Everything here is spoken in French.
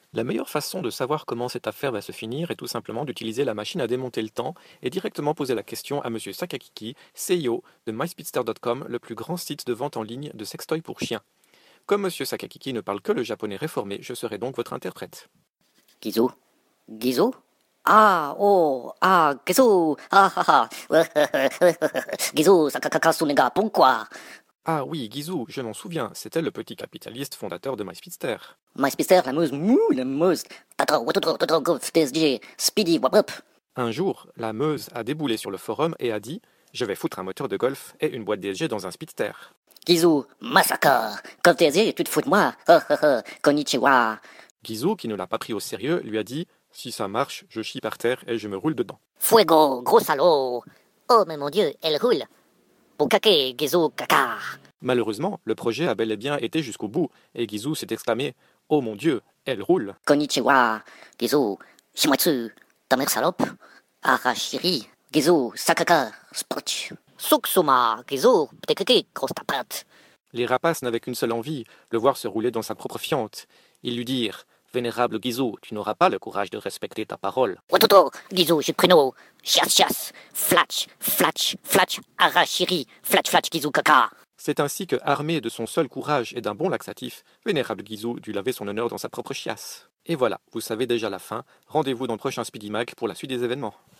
La meilleure façon de savoir comment cette affaire va se finir est tout simplement d'utiliser la machine à démonter le temps et directement poser la question à Monsieur Sakakiki, CEO de MySpeedster.com, le plus grand site de vente en ligne de sextoys pour chiens. Comme Monsieur Sakakiki ne parle que le japonais réformé, je serai donc votre interprète. Gizo? Gizo? Ah, oh, ah, Gizo, ah, ah, ah. Gizo, sakakakasunega, pourquoi? Ah oui, Gizou, je m'en souviens, c'était le petit capitaliste fondateur de MySpeedster. MySpeedster, la mousse, mou, la mousse. Tatro, watotro, totro, go, TSG, speedy, wap wap. Un jour, la Meuse a déboulé sur le forum et a dit « Je vais foutre un moteur de golf et une boîte DSG dans un Speedster ». Gizo, massacre. Comme TSG, tu te fous de moi. Konnichiwa. Gizou, qui ne l'a pas pris au sérieux, lui a dit « Si ça marche, je chie par terre et je me roule dedans ». Fuego, gros salaud. Oh, mais mon Dieu, elle roule. Bukake, Gizo, caca. Malheureusement, le projet a bel et bien été jusqu'au bout, et Gizou s'est exclamé « Oh mon Dieu, elle roule !» Konnichiwa. Gizo, shimatsu. Ta mère salope. Arashiri. Gizo, sakaka, sprotch. Suksuma, Gizo, ptekeke, grosse tapate. Les rapaces n'avaient qu'une seule envie, le voir se rouler dans sa propre fiente. Ils lui dirent « Vénérable Gizou, tu n'auras pas le courage de respecter ta parole. Watoto, Gizo, pruno. Chias, chias. Flatch, flatch, flatch. Arashiri. Flatch, flatch, Gizo, caca. » C'est ainsi que, armé de son seul courage et d'un bon laxatif, Vénérable Gizou dut laver son honneur dans sa propre chiasse. Et voilà, vous savez déjà la fin. Rendez-vous dans le prochain Speedy Mag pour la suite des événements.